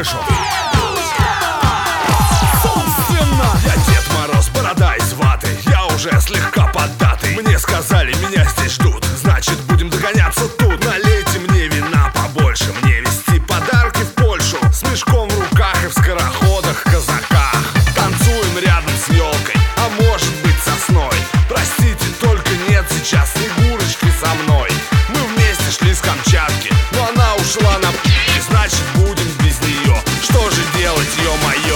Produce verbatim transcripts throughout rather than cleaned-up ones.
крышу. Собственно, я Дед Мороз, борода из ваты. Я уже слегка поддатый. Мне сказали, меня здесь ждут, значит будем догоняться тут. Налейте мне вина побольше, мне везти подарки в Польшу. С мешком в руках и в скороходах, казаках. Танцуем рядом с елкой, а может быть сосной. Простите, только нет сейчас Снегурочки со мной. Мы вместе шли с Камчатки, но она ушла на п***, значит будем без нее. Что же делать, ё-моё?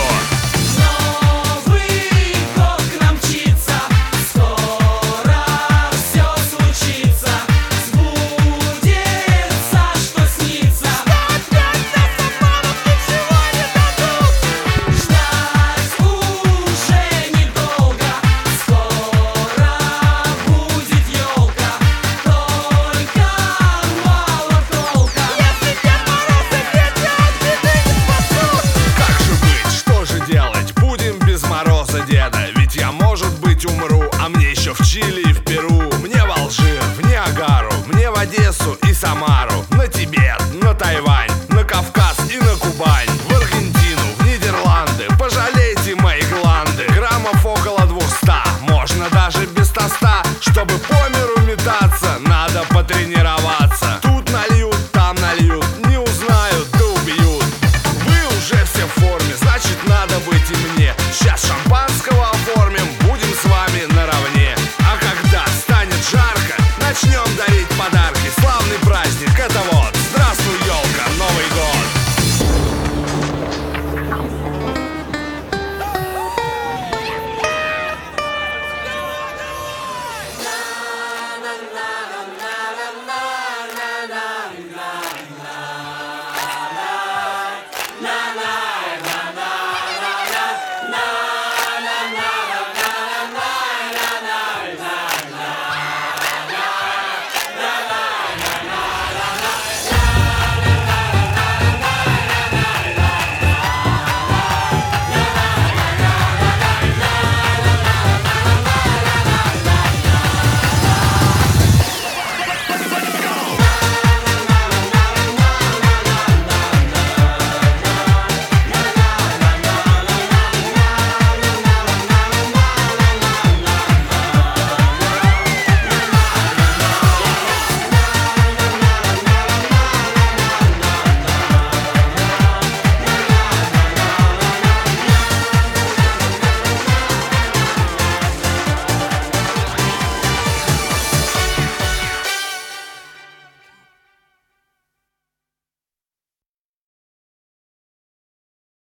Деда, ведь я, может быть, умру, а мне еще в Чили и в Перу. Мне в Алжир, в Ниагару, мне в Одессу и Самару, на Тибет, на Тайвань, на Кавказ и на Кубань, в Аргентину, в Нидерланды. Пожалейте мои гланды, граммов около двухста, можно даже без тоста. Чтобы по миру метаться, надо потренироваться. Тут нальют, там нальют, не узнают, да убьют. Вы уже все в форме, значит надо быть и мне. Сейчас шампанского оформим, будем с вами наравне. А когда станет жарко, начнем дарить